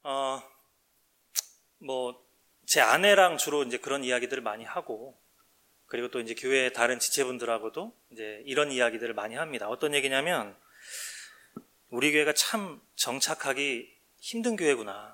제 아내랑 주로 이제 그런 이야기들을 많이 하고, 그리고 또 이제 교회 다른 지체분들하고도 이제 이런 이야기들을 많이 합니다. 어떤 얘기냐면, 우리 교회가 참 정착하기 힘든 교회구나.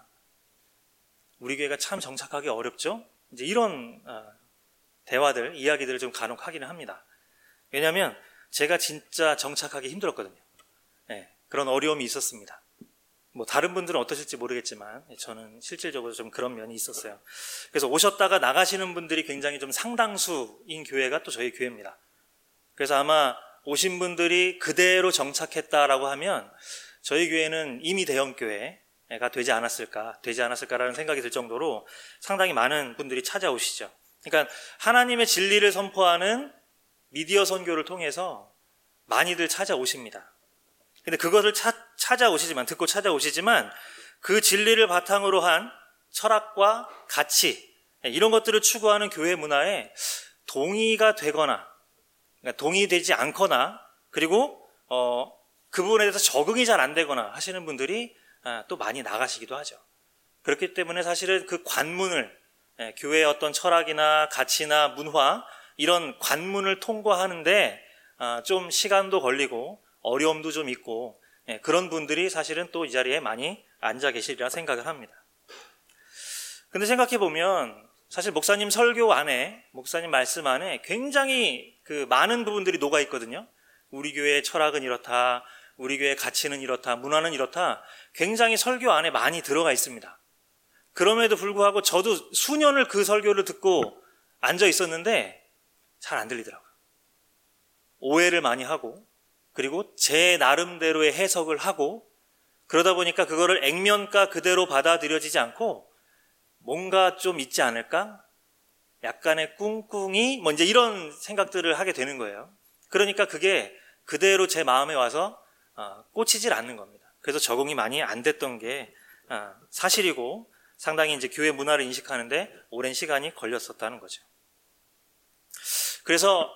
우리 교회가 참 정착하기 어렵죠? 이제 이런 대화들, 이야기들을 좀 간혹 하기는 합니다. 왜냐하면 제가 진짜 정착하기 힘들었거든요. 네, 그런 어려움이 있었습니다. 다른 분들은 어떠실지 모르겠지만 저는 실질적으로 좀 그런 면이 있었어요. 그래서 오셨다가 나가시는 분들이 굉장히 좀 상당수인 교회가 또 저희 교회입니다. 그래서 아마 오신 분들이 그대로 정착했다라고 하면 저희 교회는 이미 대형교회가 되지 않았을까라는 생각이 들 정도로 상당히 많은 분들이 찾아오시죠. 그러니까 하나님의 진리를 선포하는 미디어 선교를 통해서 많이들 찾아오십니다. 근데 그것을 듣고 찾아오시지만 그 진리를 바탕으로 한 철학과 가치, 이런 것들을 추구하는 교회 문화에 동의가 되거나, 그러니까 동의되지 않거나, 그리고 그 부분에 대해서 적응이 잘 안 되거나 하시는 분들이 또 많이 나가시기도 하죠. 그렇기 때문에 사실은 그 관문을, 교회의 어떤 철학이나 가치나 문화, 이런 관문을 통과하는데 좀 시간도 걸리고 어려움도 좀 있고, 그런 분들이 사실은 또 이 자리에 많이 앉아 계시리라 생각을 합니다. 근데 생각해 보면 사실 목사님 설교 안에, 목사님 말씀 안에 굉장히 그 많은 부분들이 녹아 있거든요. 우리 교회의 철학은 이렇다, 우리 교회의 가치는 이렇다, 문화는 이렇다, 굉장히 설교 안에 많이 들어가 있습니다. 그럼에도 불구하고 저도 수년을 그 설교를 듣고 앉아 있었는데 잘 안 들리더라고요. 오해를 많이 하고, 그리고 제 나름대로의 해석을 하고, 그러다 보니까 그거를 액면가 그대로 받아들여지지 않고 뭔가 좀 있지 않을까? 약간의 꿍꿍이 이제 이런 생각들을 하게 되는 거예요. 그러니까 그게 그대로 제 마음에 와서 꽂히질 않는 겁니다. 그래서 적응이 많이 안 됐던 게 사실이고, 상당히 이제 교회 문화를 인식하는데 오랜 시간이 걸렸었다는 거죠. 그래서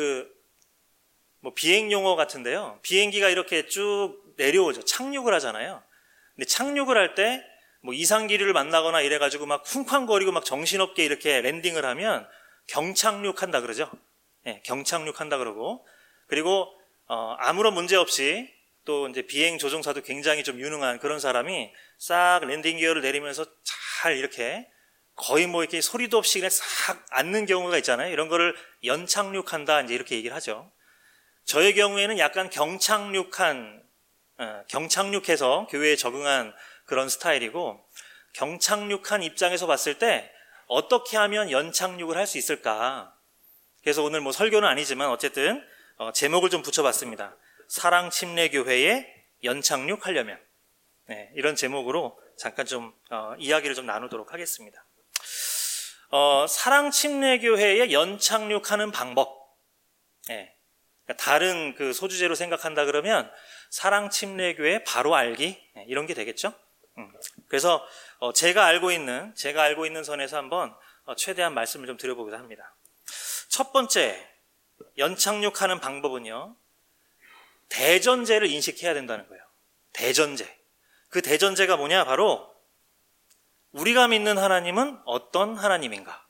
비행 용어 같은데요. 비행기가 이렇게 쭉 내려오죠. 착륙을 하잖아요. 근데 착륙을 할 때 이상기류를 만나거나 이래가지고 막 쿵쾅거리고 막 정신없게 이렇게 랜딩을 하면 경착륙한다 그러죠. 네, 경착륙한다 그러고, 그리고 아무런 문제 없이 또 이제 비행 조종사도 굉장히 좀 유능한 그런 사람이 싹 랜딩 기어를 내리면서 잘 이렇게 거의 이렇게 소리도 없이 그냥 싹 앉는 경우가 있잖아요. 이런 거를 연착륙한다 이제 이렇게 얘기를 하죠. 저의 경우에는 약간 경착륙해서 교회에 적응한 그런 스타일이고, 경착륙한 입장에서 봤을 때 어떻게 하면 연착륙을 할 수 있을까? 그래서 오늘 설교는 아니지만 어쨌든 제목을 좀 붙여봤습니다. 사랑침례교회에 연착륙하려면. 네, 이런 제목으로 잠깐 좀 이야기를 좀 나누도록 하겠습니다. 사랑침례교회에 연착륙하는 방법. 네. 다른 그 소주제로 생각한다 그러면 사랑침례교회 바로 알기, 이런 게 되겠죠. 그래서 제가 알고 있는 선에서 한번 최대한 말씀을 좀 드려보고자 합니다. 첫 번째 연착륙하는 방법은요, 대전제를 인식해야 된다는 거예요. 대전제. 그 대전제가 뭐냐? 바로 우리가 믿는 하나님은 어떤 하나님인가?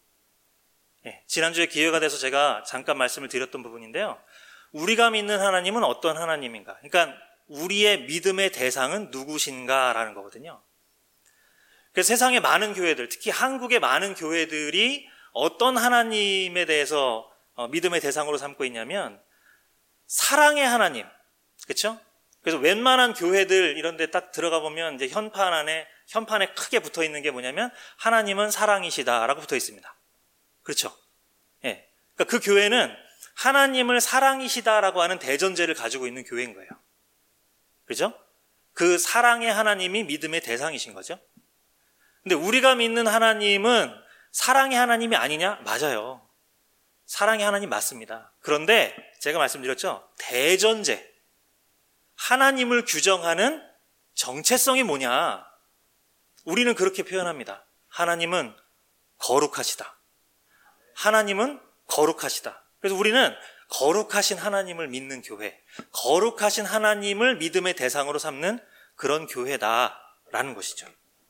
지난주에 기회가 돼서 제가 잠깐 말씀을 드렸던 부분인데요. 우리가 믿는 하나님은 어떤 하나님인가? 그러니까 우리의 믿음의 대상은 누구신가라는 거거든요. 그래서 세상의 많은 교회들, 특히 한국의 많은 교회들이 어떤 하나님에 대해서 믿음의 대상으로 삼고 있냐면 사랑의 하나님, 그렇죠? 그래서 웬만한 교회들 이런 데 딱 들어가 보면 이제 현판에 크게 붙어 있는 게 뭐냐면 하나님은 사랑이시다라고 붙어 있습니다. 그렇죠? 예. 그러니까 그 교회는 하나님을 사랑이시다라고 하는 대전제를 가지고 있는 교회인 거예요. 그죠? 그 사랑의 하나님이 믿음의 대상이신 거죠. 근데 우리가 믿는 하나님은 사랑의 하나님이 아니냐? 맞아요. 사랑의 하나님 맞습니다. 그런데 제가 말씀드렸죠? 대전제. 하나님을 규정하는 정체성이 뭐냐? 우리는 그렇게 표현합니다. 하나님은 거룩하시다. 하나님은 거룩하시다. 그래서 우리는 거룩하신 하나님을 믿는 교회, 거룩하신 하나님을 믿음의 대상으로 삼는 그런 교회다라는 것이죠.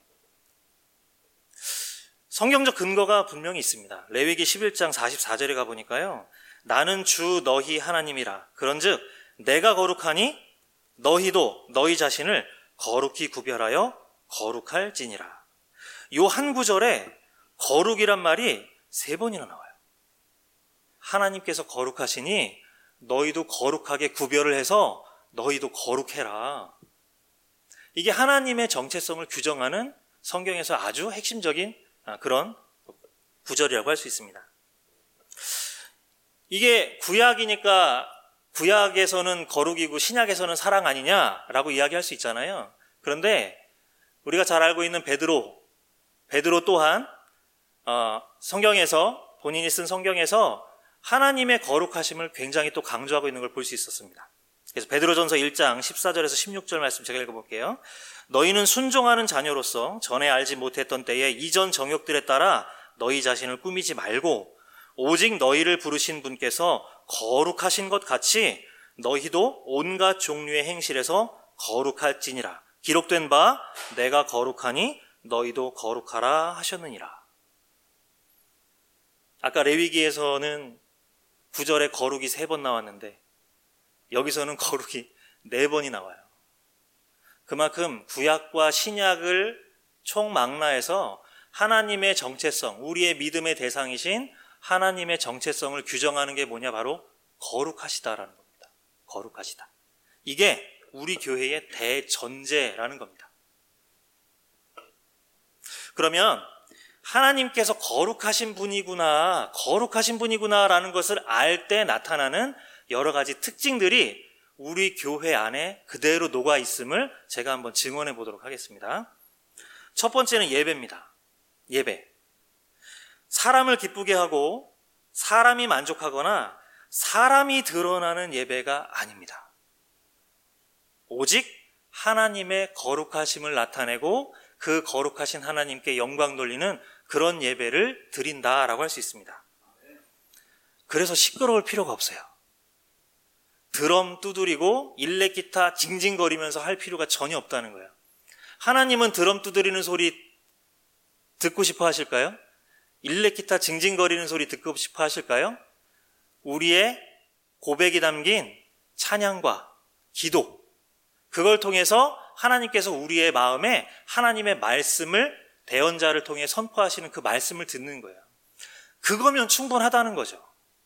성경적 근거가 분명히 있습니다. 레위기 11장 44절에 가보니까요. 나는 주 너희 하나님이라. 그런즉 내가 거룩하니 너희도 너희 자신을 거룩히 구별하여 거룩할지니라. 요 한 구절에 거룩이란 말이 3번이나 나와요. 하나님께서 거룩하시니 너희도 거룩하게 구별을 해서 너희도 거룩해라. 이게 하나님의 정체성을 규정하는 성경에서 아주 핵심적인 그런 구절이라고 할 수 있습니다. 이게 구약이니까 구약에서는 거룩이고 신약에서는 사랑 아니냐라고 이야기할 수 있잖아요. 그런데 우리가 잘 알고 있는 베드로 또한 성경에서, 본인이 쓴 성경에서 하나님의 거룩하심을 굉장히 또 강조하고 있는 걸 볼 수 있었습니다. 그래서 베드로전서 1장 14절에서 16절 말씀 제가 읽어볼게요. 너희는 순종하는 자녀로서 전에 알지 못했던 때에 이전 정욕들에 따라 너희 자신을 꾸미지 말고 오직 너희를 부르신 분께서 거룩하신 것 같이 너희도 온갖 종류의 행실에서 거룩할지니라. 기록된 바 내가 거룩하니 너희도 거룩하라 하셨느니라. 아까 레위기에서는 9절에 거룩이 3번 나왔는데 여기서는 거룩이 4번이 나와요. 그만큼 구약과 신약을 총망라해서 하나님의 정체성, 우리의 믿음의 대상이신 하나님의 정체성을 규정하는 게 뭐냐? 바로 거룩하시다라는 겁니다. 거룩하시다. 이게 우리 교회의 대전제라는 겁니다. 그러면 하나님께서 거룩하신 분이구나라는 것을 알 때 나타나는 여러 가지 특징들이 우리 교회 안에 그대로 녹아 있음을 제가 한번 증언해 보도록 하겠습니다. 첫 번째는 예배입니다. 예배. 사람을 기쁘게 하고 사람이 만족하거나 사람이 드러나는 예배가 아닙니다. 오직 하나님의 거룩하심을 나타내고 그 거룩하신 하나님께 영광 돌리는 그런 예배를 드린다라고 할 수 있습니다. 그래서 시끄러울 필요가 없어요. 드럼 두드리고 일렉 기타 징징거리면서 할 필요가 전혀 없다는 거예요. 하나님은 드럼 두드리는 소리 듣고 싶어 하실까요? 일렉 기타 징징거리는 소리 듣고 싶어 하실까요? 우리의 고백이 담긴 찬양과 기도, 그걸 통해서 하나님께서 우리의 마음에 하나님의 말씀을 대언자를 통해 선포하시는 그 말씀을 듣는 거예요. 그거면 충분하다는 거죠.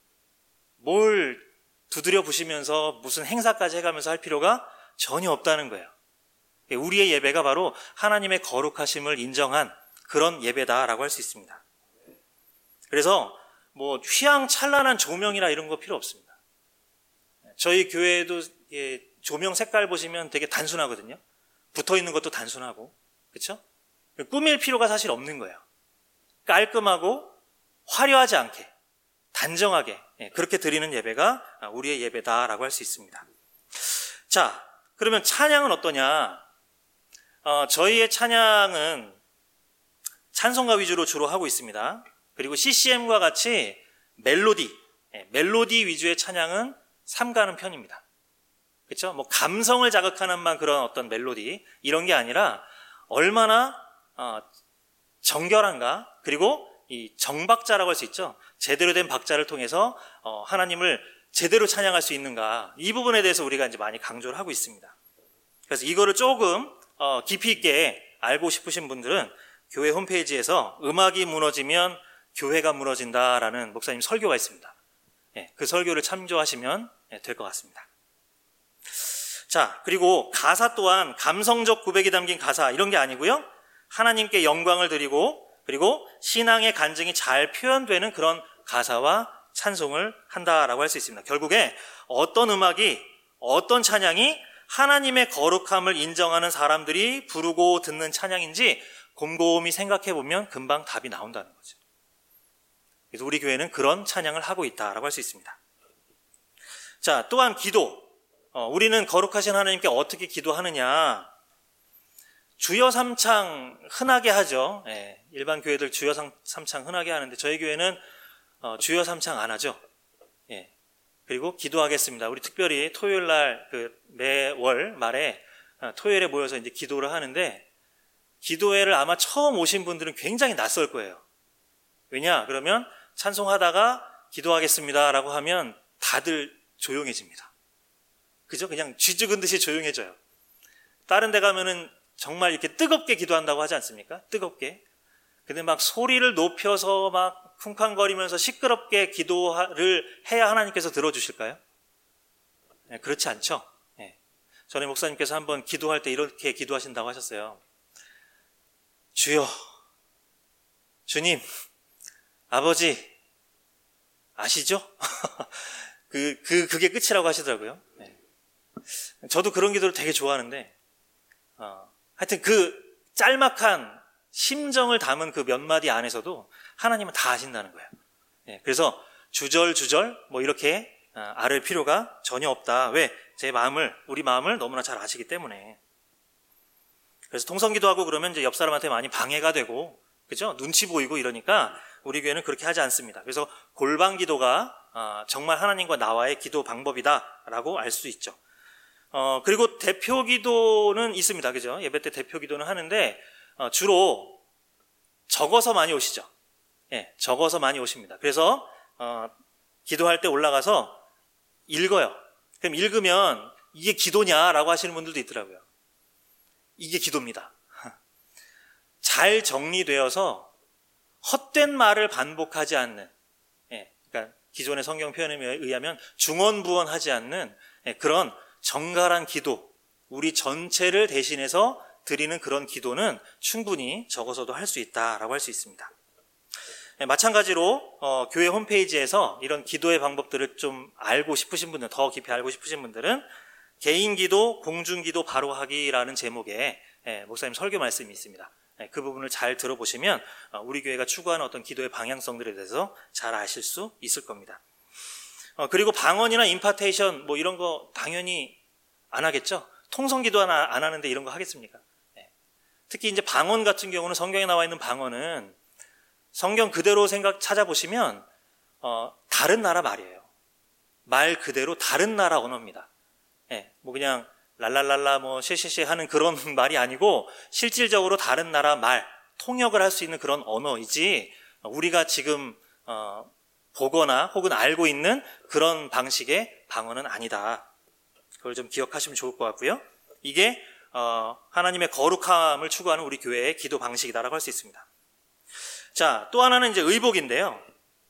뭘 두드려 부시면서 무슨 행사까지 해가면서 할 필요가 전혀 없다는 거예요. 우리의 예배가 바로 하나님의 거룩하심을 인정한 그런 예배다라고 할 수 있습니다. 그래서 뭐 휘황찬란한 조명이나 이런 거 필요 없습니다. 저희 교회도 조명 색깔 보시면 되게 단순하거든요. 붙어있는 것도 단순하고, 그렇죠? 꾸밀 필요가 사실 없는 거예요. 깔끔하고 화려하지 않게, 단정하게 그렇게 드리는 예배가 우리의 예배다라고 할 수 있습니다. 자, 그러면 찬양은 어떠냐? 저희의 찬양은 찬송가 위주로 주로 하고 있습니다. 그리고 CCM과 같이 멜로디 위주의 찬양은 삼가는 편입니다. 그렇죠? 뭐 감성을 자극하는 그런 어떤 멜로디 이런 게 아니라 얼마나 정결한가, 그리고 이 정박자라고 할 수 있죠. 제대로 된 박자를 통해서 하나님을 제대로 찬양할 수 있는가, 이 부분에 대해서 우리가 이제 많이 강조를 하고 있습니다. 그래서 이거를 조금 깊이 있게 알고 싶으신 분들은 교회 홈페이지에서 음악이 무너지면 교회가 무너진다라는 목사님 설교가 있습니다. 그 설교를 참조하시면 될 것 같습니다. 자, 그리고 가사 또한 감성적 고백이 담긴 가사 이런 게 아니고요. 하나님께 영광을 드리고 그리고 신앙의 간증이 잘 표현되는 그런 가사와 찬송을 한다라고 할 수 있습니다. 결국에 어떤 음악이, 어떤 찬양이 하나님의 거룩함을 인정하는 사람들이 부르고 듣는 찬양인지 곰곰이 생각해 보면 금방 답이 나온다는 거죠. 그래서 우리 교회는 그런 찬양을 하고 있다라고 할 수 있습니다. 자, 또한 기도. 우리는 거룩하신 하나님께 어떻게 기도하느냐? 주여 삼창 흔하게 하죠. 일반 교회들 주여 삼창 흔하게 하는데 저희 교회는 주여 삼창 안 하죠. 그리고 기도하겠습니다. 우리 특별히 토요일 날 매월 말에 토요일에 모여서 이제 기도를 하는데, 기도회를 아마 처음 오신 분들은 굉장히 낯설 거예요. 왜냐? 그러면 찬송하다가 기도하겠습니다라고 하면 다들 조용해집니다. 그죠? 그냥 쥐 죽은 듯이 조용해져요. 다른 데 가면은 정말 이렇게 뜨겁게 기도한다고 하지 않습니까? 뜨겁게. 근데 막 소리를 높여서 막 쿵쾅거리면서 시끄럽게 기도를 해야 하나님께서 들어주실까요? 네, 그렇지 않죠. 네. 전에 목사님께서 한번 기도할 때 이렇게 기도하신다고 하셨어요. 주여, 주님, 아버지, 아시죠? 그게 끝이라고 하시더라고요. 네. 저도 그런 기도를 되게 좋아하는데, 하여튼 그 짤막한 심정을 담은 그 몇 마디 안에서도 하나님은 다 아신다는 거예요. 네. 그래서 주절주절 뭐 이렇게 아를 필요가 전혀 없다. 왜? 우리 마음을 너무나 잘 아시기 때문에. 그래서 통성기도하고 그러면 이제 옆 사람한테 많이 방해가 되고, 그죠? 눈치 보이고 이러니까 우리 교회는 그렇게 하지 않습니다. 그래서 골방 기도가 정말 하나님과 나와의 기도 방법이다라고 알 수 있죠. 그리고 대표 기도는 있습니다. 그죠? 예배 때 대표 기도는 하는데, 주로 적어서 많이 오시죠. 예, 적어서 많이 오십니다. 그래서, 기도할 때 올라가서 읽어요. 그럼 읽으면 이게 기도냐라고 하시는 분들도 있더라고요. 이게 기도입니다. 잘 정리되어서 헛된 말을 반복하지 않는, 예, 그러니까 기존의 성경 표현에 의하면 중언부언하지 않는 그런 정갈한 기도, 우리 전체를 대신해서 드리는 그런 기도는 충분히 적어서도 할 수 있다라고 할 수 있습니다. 마찬가지로 교회 홈페이지에서 이런 기도의 방법들을 좀 알고 싶으신 분들, 더 깊이 알고 싶으신 분들은 개인기도, 공중기도 바로하기라는 제목의 목사님 설교 말씀이 있습니다. 그 부분을 잘 들어보시면 우리 교회가 추구하는 어떤 기도의 방향성들에 대해서 잘 아실 수 있을 겁니다. 그리고 방언이나 임파테이션 뭐 이런 거 당연히 안 하겠죠. 통성기도 안 하는데 이런 거 하겠습니까? 특히 이제 방언 같은 경우는 성경에 나와 있는 방언은 성경 그대로 찾아보시면 다른 나라 말이에요. 말 그대로 다른 나라 언어입니다. 뭐 그냥 랄랄랄라 뭐 쉐쉐쉐 하는 그런 말이 아니고 실질적으로 다른 나라 말, 통역을 할 수 있는 그런 언어이지 우리가 지금 보거나 혹은 알고 있는 그런 방식의 방언은 아니다. 그걸 좀 기억하시면 좋을 것 같고요. 이게 하나님의 거룩함을 추구하는 우리 교회의 기도 방식이다라고 할 수 있습니다. 자, 또 하나는 이제 의복인데요.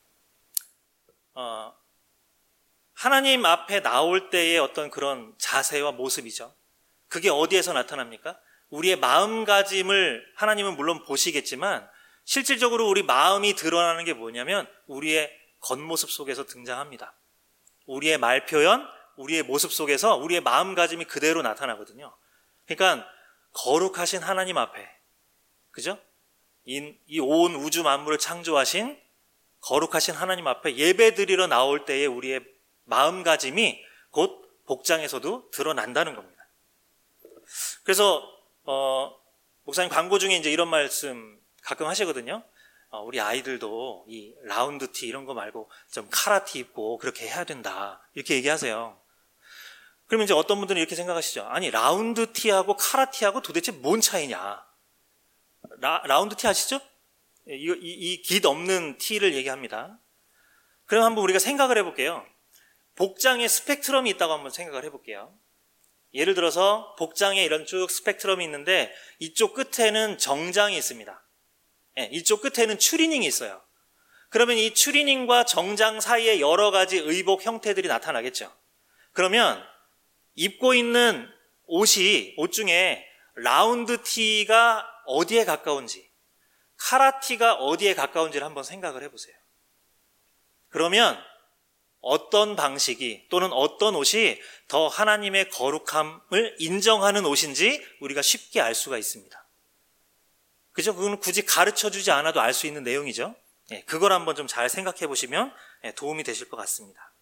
하나님 앞에 나올 때의 어떤 그런 자세와 모습이죠. 그게 어디에서 나타납니까? 우리의 마음가짐을 하나님은 물론 보시겠지만 실질적으로 우리 마음이 드러나는 게 뭐냐면 우리의 겉모습 속에서 등장합니다. 우리의 말 표현, 우리의 모습 속에서 우리의 마음가짐이 그대로 나타나거든요. 그러니까 거룩하신 하나님 앞에, 그죠? 이 온 우주 만물을 창조하신 거룩하신 하나님 앞에 예배드리러 나올 때의 우리의 마음가짐이 곧 복장에서도 드러난다는 겁니다. 그래서 목사님 광고 중에 이제 이런 말씀 가끔 하시거든요. 우리 아이들도 이 라운드 티 이런 거 말고 좀 카라티 입고 그렇게 해야 된다 이렇게 얘기하세요. 그러면 이제 어떤 분들은 이렇게 생각하시죠. 아니 라운드 티하고 카라티하고 도대체 뭔 차이냐? 라운드 티 아시죠? 이 깃 없는 티를 얘기합니다. 그럼 한번 우리가 생각을 해볼게요. 복장에 스펙트럼이 있다고 한번 생각을 해볼게요. 예를 들어서 복장에 이런 쭉 스펙트럼이 있는데 이쪽 끝에는 정장이 있습니다. 이쪽 끝에는 추리닝이 있어요. 그러면 이 추리닝과 정장 사이에 여러 가지 의복 형태들이 나타나겠죠. 그러면 입고 있는 옷 중에 라운드 티가 어디에 가까운지, 카라티가 어디에 가까운지를 한번 생각을 해보세요. 그러면 어떤 방식이 또는 어떤 옷이 더 하나님의 거룩함을 인정하는 옷인지 우리가 쉽게 알 수가 있습니다. 그죠? 그건 굳이 가르쳐주지 않아도 알 수 있는 내용이죠. 그걸 한번 좀 잘 생각해 보시면 도움이 되실 것 같습니다.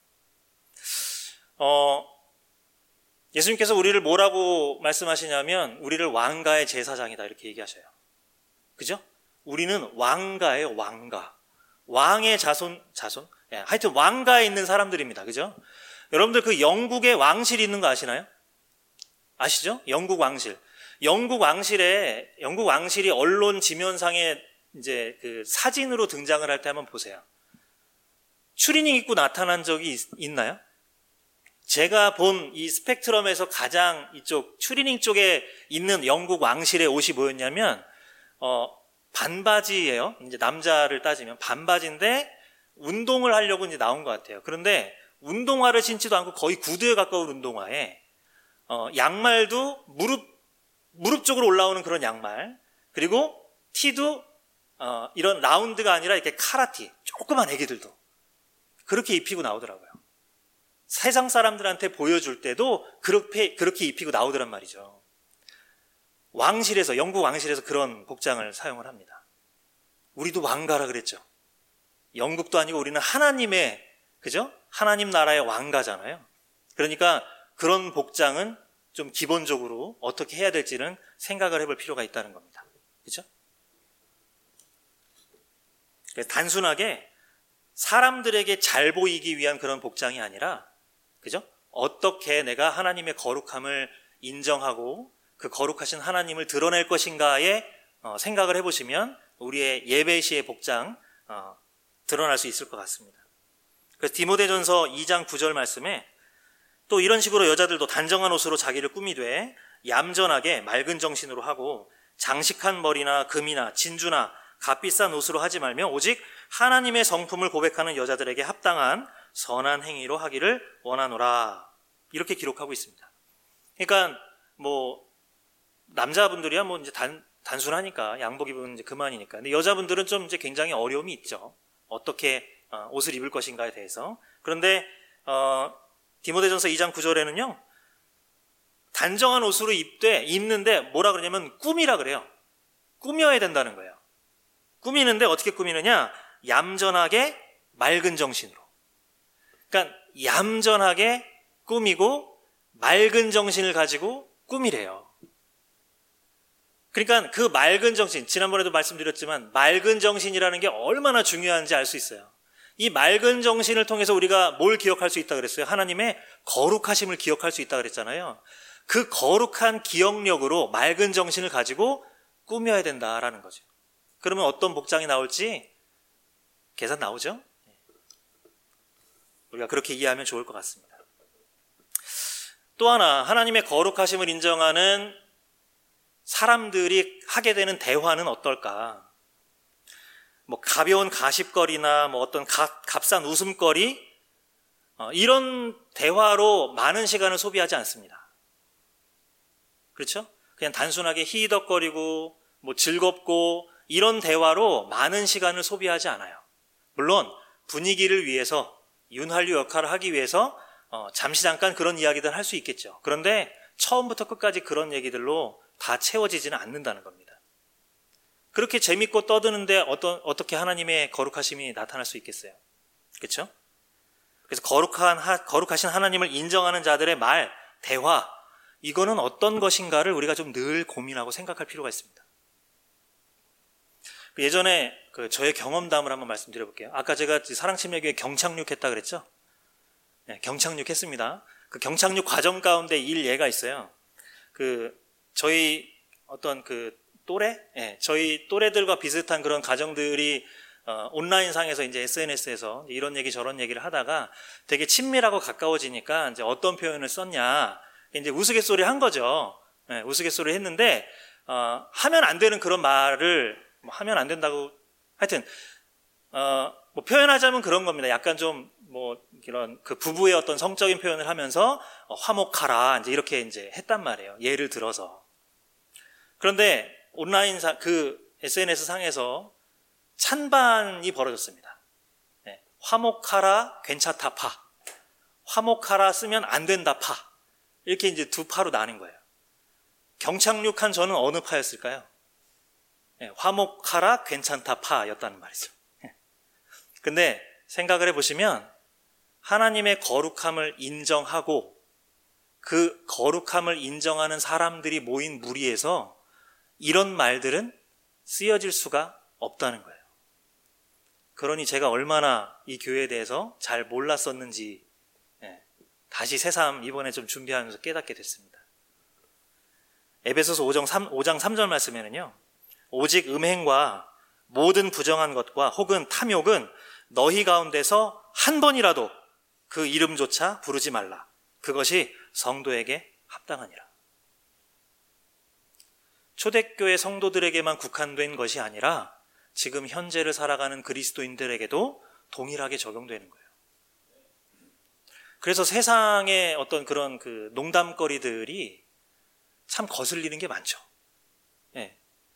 예수님께서 우리를 뭐라고 말씀하시냐면 우리를 왕가의 제사장이다 이렇게 얘기하셔요. 그죠? 우리는 왕가예요, 왕가. 왕의 자손? 하여튼 왕가에 있는 사람들입니다. 그죠? 여러분들 그 영국에 왕실이 있는 거 아시나요? 아시죠? 영국 왕실. 영국 왕실이 언론 지면상에 이제 그 사진으로 등장을 할 때 한번 보세요. 추리닝 입고 나타난 적이 있나요? 제가 본 이 스펙트럼에서 가장 이쪽 추리닝 쪽에 있는 영국 왕실의 옷이 뭐였냐면 반바지예요. 이제 남자를 따지면 반바지인데 운동을 하려고 이제 나온 것 같아요. 그런데 운동화를 신지도 않고 거의 구두에 가까운 운동화에 양말도 무릎 쪽으로 올라오는 그런 양말, 그리고 티도 이런 라운드가 아니라 이렇게 카라티, 조그만 애기들도 그렇게 입히고 나오더라고요. 세상 사람들한테 보여줄 때도 그렇게 입히고 나오더란 말이죠. 영국 왕실에서 그런 복장을 사용을 합니다. 우리도 왕가라 그랬죠. 영국도 아니고 우리는 하나님의, 그죠? 하나님 나라의 왕가잖아요. 그러니까 그런 복장은 좀 기본적으로 어떻게 해야 될지는 생각을 해볼 필요가 있다는 겁니다. 그죠? 그래서 단순하게 사람들에게 잘 보이기 위한 그런 복장이 아니라, 그죠? 어떻게 내가 하나님의 거룩함을 인정하고 그 거룩하신 하나님을 드러낼 것인가에 생각을 해보시면 우리의 예배 시의 복장 드러날 수 있을 것 같습니다. 그래서 디모데전서 2장 9절 말씀에 또 이런 식으로 여자들도 단정한 옷으로 자기를 꾸미되 얌전하게 맑은 정신으로 하고 장식한 머리나 금이나 진주나 값비싼 옷으로 하지 말며 오직 하나님의 성품을 고백하는 여자들에게 합당한 선한 행위로 하기를 원하노라. 이렇게 기록하고 있습니다. 그러니까 남자분들이야 이제 단순하니까 양복 입으면 이제 그만이니까. 근데 여자분들은 좀 이제 굉장히 어려움이 있죠. 어떻게 옷을 입을 것인가에 대해서. 그런데 디모데전서 2장 9절에는요. 단정한 옷으로 입는데 뭐라 그러냐면 꾸미라 그래요. 꾸며야 된다는 거예요. 꾸미는데 어떻게 꾸미느냐? 얌전하게 맑은 정신으로. 그러니까 얌전하게 꾸미고 맑은 정신을 가지고 꾸미래요. 그러니까 그 맑은 정신, 지난번에도 말씀드렸지만 맑은 정신이라는 게 얼마나 중요한지 알 수 있어요. 이 맑은 정신을 통해서 우리가 뭘 기억할 수 있다 그랬어요? 하나님의 거룩하심을 기억할 수 있다 그랬잖아요. 그 거룩한 기억력으로 맑은 정신을 가지고 꾸며야 된다라는 거죠. 그러면 어떤 복장이 나올지 계산 나오죠? 우리가 그렇게 이해하면 좋을 것 같습니다. 또 하나, 하나님의 거룩하심을 인정하는 사람들이 하게 되는 대화는 어떨까? 가벼운 가십거리나 어떤 값싼 웃음거리, 이런 대화로 많은 시간을 소비하지 않습니다. 그렇죠? 그냥 단순하게 히덕거리고 즐겁고 이런 대화로 많은 시간을 소비하지 않아요. 물론 분위기를 위해서, 윤활유 역할을 하기 위해서 잠시 잠깐 그런 이야기들 할 수 있겠죠. 그런데 처음부터 끝까지 그런 얘기들로 다 채워지지는 않는다는 겁니다. 그렇게 재밌고 떠드는데 어떻게 하나님의 거룩하심이 나타날 수 있겠어요? 그렇죠? 그래서 거룩하신 하나님을 인정하는 자들의 말, 대화, 이거는 어떤 것인가를 우리가 좀 늘 고민하고 생각할 필요가 있습니다. 예전에 저의 경험담을 한번 말씀드려볼게요. 아까 제가 사랑침례교회 경착륙 했다 그랬죠? 네, 경착륙 했습니다. 그 경착륙 과정 가운데 일예가 있어요. 저희 어떤 또래? 네, 저희 또래들과 비슷한 그런 가정들이 온라인상에서 이제 SNS에서 이런 얘기 저런 얘기를 하다가 되게 친밀하고 가까워지니까 이제 어떤 표현을 썼냐. 이제 우스갯소리 한 거죠. 네, 우스갯소리 했는데, 하면 안 되는 그런 말을, 하면 안 된다고, 하여튼, 표현하자면 그런 겁니다. 약간 좀, 이런 부부의 어떤 성적인 표현을 하면서, 화목하라, 이제 이렇게 이제 했단 말이에요. 예를 들어서. 그런데 SNS 상에서 찬반이 벌어졌습니다. 네, 화목하라, 괜찮다, 파. 화목하라 쓰면 안 된다, 파. 이렇게 이제 두 파로 나뉜 거예요. 경착륙한 저는 어느 파였을까요? 네, 화목하라, 괜찮다, 파였다는 말이죠. 근데 생각을 해보시면 하나님의 거룩함을 인정하고 그 거룩함을 인정하는 사람들이 모인 무리에서 이런 말들은 쓰여질 수가 없다는 거예요. 그러니 제가 얼마나 이 교회에 대해서 잘 몰랐었는지 다시 새삼 이번에 좀 준비하면서 깨닫게 됐습니다. 에베소서 5장 3절 말씀에는요. 오직 음행과 모든 부정한 것과 혹은 탐욕은 너희 가운데서 한 번이라도 그 이름조차 부르지 말라. 그것이 성도에게 합당하니라. 초대교회 성도들에게만 국한된 것이 아니라 지금 현재를 살아가는 그리스도인들에게도 동일하게 적용되는 거예요. 그래서 세상의 어떤 그런 그 농담거리들이 참 거슬리는 게 많죠. 예.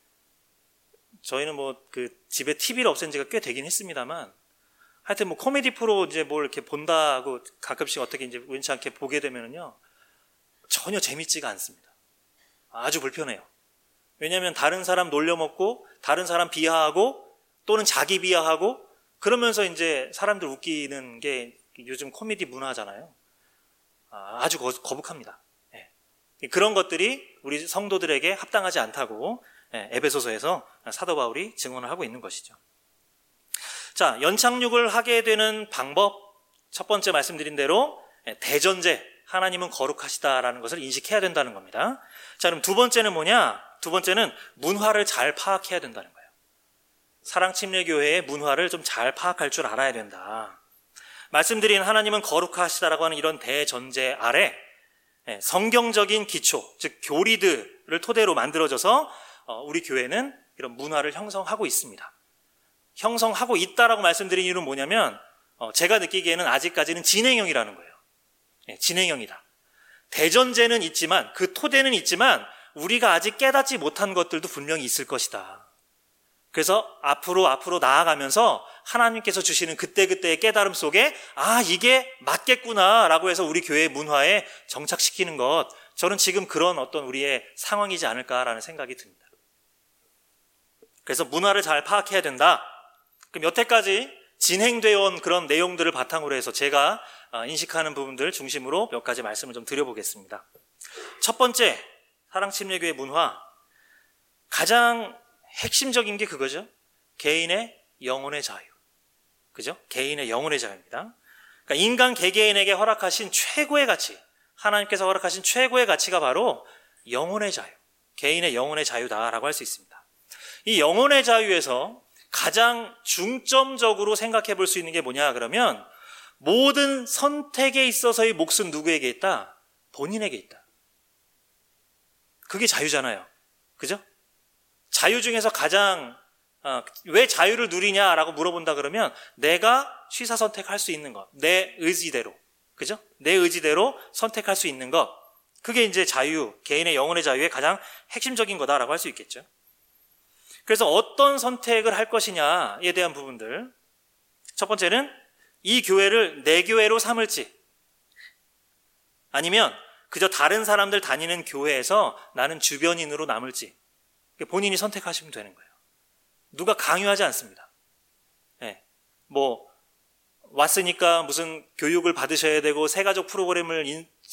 저희는 뭐 그 집에 TV를 없앤 지가 꽤 되긴 했습니다만, 하여튼 뭐 코미디 프로 이제 뭘 이렇게 본다고 가끔씩 어떻게 이제 우연치 않게 보게 되면은요, 전혀 재밌지가 않습니다. 아주 불편해요. 왜냐하면 다른 사람 놀려먹고, 다른 사람 비하하고, 또는 자기 비하하고, 그러면서 이제 사람들 웃기는 게 요즘 코미디 문화잖아요. 아주 거북합니다. 예. 그런 것들이 우리 성도들에게 합당하지 않다고 에베소서에서 사도 바울이 증언을 하고 있는 것이죠. 자, 연착륙을 하게 되는 방법, 첫 번째 말씀드린 대로 대전제, 하나님은 거룩하시다라는 것을 인식해야 된다는 겁니다. 자, 그럼 두 번째는 뭐냐? 두 번째는 문화를 잘 파악해야 된다는 거예요. 사랑침례교회의 문화를 좀 잘 파악할 줄 알아야 된다. 말씀드린 하나님은 거룩하시다라고 하는 이런 대전제 아래 성경적인 기초, 즉 교리들을 토대로 만들어져서 우리 교회는 이런 문화를 형성하고 있습니다. 형성하고 있다라고 말씀드린 이유는 뭐냐면 제가 느끼기에는 아직까지는 진행형이라는 거예요. 진행형이다. 대전제는 있지만, 그 토대는 있지만 우리가 아직 깨닫지 못한 것들도 분명히 있을 것이다. 그래서 앞으로 나아가면서 하나님께서 주시는 그때그때의 깨달음 속에 이게 맞겠구나라고 해서 우리 교회의 문화에 정착시키는 것, 저는 지금 그런 어떤 우리의 상황이지 않을까라는 생각이 듭니다. 그래서 문화를 잘 파악해야 된다. 그럼 여태까지 진행되어 온 그런 내용들을 바탕으로 해서 제가 인식하는 부분들 중심으로 몇 가지 말씀을 좀 드려보겠습니다. 첫 번째, 사랑침례교회 문화, 가장 핵심적인 게 그거죠. 개인의 영혼의 자유. 그죠? 개인의 영혼의 자유입니다. 그러니까 인간 개개인에게 허락하신 최고의 가치, 하나님께서 허락하신 최고의 가치가 바로 영혼의 자유, 개인의 영혼의 자유다라고 할 수 있습니다. 이 영혼의 자유에서 가장 중점적으로 생각해 볼 수 있는 게 뭐냐 그러면, 모든 선택에 있어서의 몫은 누구에게 있다? 본인에게 있다. 그게 자유잖아요. 그죠? 자유 중에서 가장 왜 자유를 누리냐라고 물어본다 그러면 내가 취사 선택할 수 있는 것, 내 의지대로, 그죠? 내 의지대로 선택할 수 있는 것, 그게 이제 자유, 개인의 영혼의 자유의 가장 핵심적인 거다라고 할 수 있겠죠. 그래서 어떤 선택을 할 것이냐에 대한 부분들, 첫 번째는 이 교회를 내 교회로 삼을지, 아니면 그저 다른 사람들 다니는 교회에서 나는 주변인으로 남을지 본인이 선택하시면 되는 거예요. 누가 강요하지 않습니다. 네. 뭐 왔으니까 무슨 교육을 받으셔야 되고 새가족 프로그램을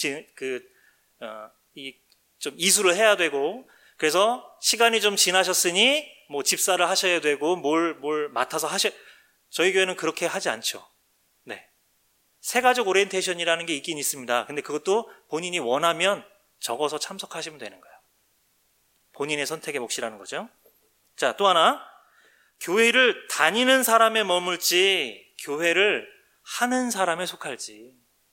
좀 이수를 해야 되고, 그래서 시간이 좀 지나셨으니 뭐 집사를 하셔야 되고 뭘 맡아서 저희 교회는 그렇게 하지 않죠. 네. 새가족 오리엔테이션이라는 게 있긴 있습니다. 근데 그것도 본인이 원하면 적어서 참석하시면 되는 거예요. 본인의 선택의 몫이라는 거죠. 자, 또 하나, 교회를 다니는 사람에 머물지 교회를 하는 사람에 속할지.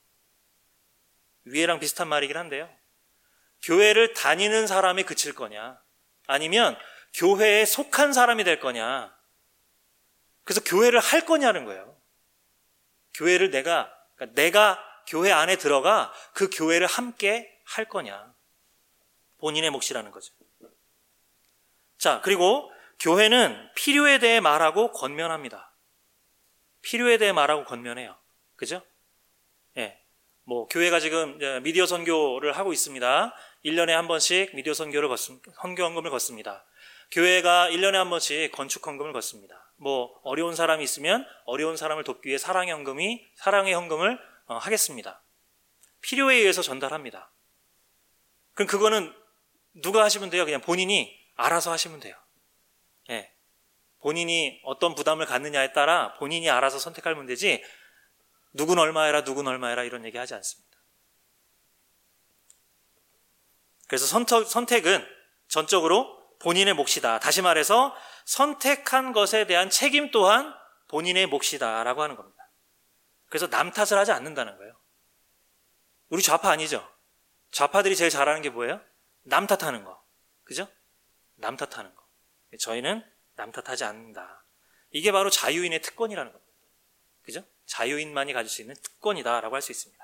위에랑 비슷한 말이긴 한데요, 교회를 다니는 사람에 그칠 거냐, 아니면 교회에 속한 사람이 될 거냐, 그래서 교회를 할 거냐는 거예요. 교회를 내가 교회 안에 들어가 그 교회를 함께 할 거냐, 본인의 몫이라는 거죠. 자, 그리고 교회는 필요에 대해 말하고 권면합니다. 필요에 대해 말하고 권면해요. 그죠? 예. 뭐 교회가 지금 미디어 선교를 하고 있습니다. 1년에 한 번씩 미디어 선교 헌금을 걷습니다. 교회가 1년에 한 번씩 건축 헌금을 걷습니다. 뭐 어려운 사람이 있으면 어려운 사람을 돕기 위해 사랑의 헌금을 하겠습니다. 필요에 의해서 전달합니다. 그럼 그거는 누가 하시면 돼요? 그냥 본인이 알아서 하시면 돼요. 예. 본인이 어떤 부담을 갖느냐에 따라 본인이 알아서 선택하면 되지, 누군 얼마 해라 이런 얘기 하지 않습니다. 그래서 선택은 전적으로 본인의 몫이다. 다시 말해서 선택한 것에 대한 책임 또한 본인의 몫이다라고 하는 겁니다. 그래서 남 탓을 하지 않는다는 거예요. 우리 좌파 아니죠? 좌파들이 제일 잘하는 게 뭐예요? 남 탓하는 거. 그죠? 남 탓하는 거. 저희는 남 탓하지 않는다. 이게 바로 자유인의 특권이라는 겁니다. 그죠? 자유인만이 가질 수 있는 특권이다라고 할 수 있습니다.